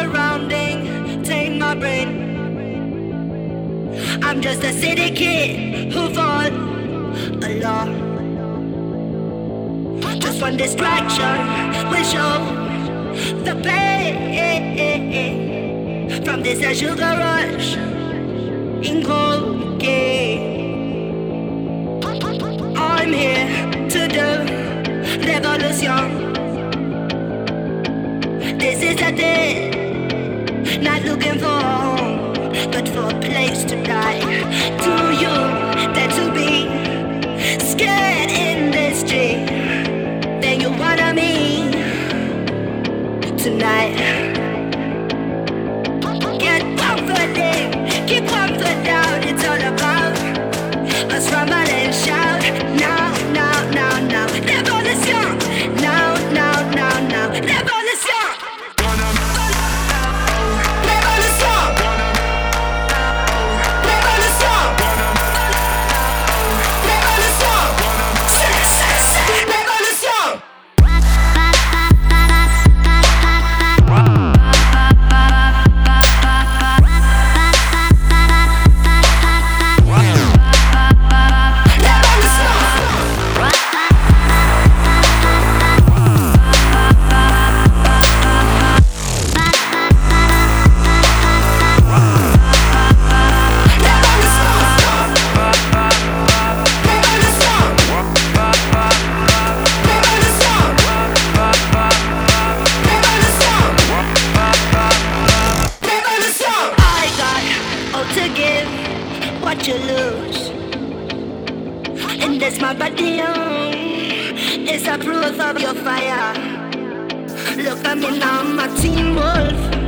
surrounding, take my brain. I'm just a city kid who fall alone. Just one distraction will show the pain from this sugar rush in cocaine. I'm here to do revolution. This is a day, not looking for a home, but for a place to die. Do you dare to be scared in this dream? Then you wanna me tonight. Get comforted, keep comfort down. It's all about us rumble and shout. Now, now, now, now, revolution. Now, now, now, now, revolution. What you lose, and that's my body on. It's a proof of your fire. Look at me now, I'm a teen wolf.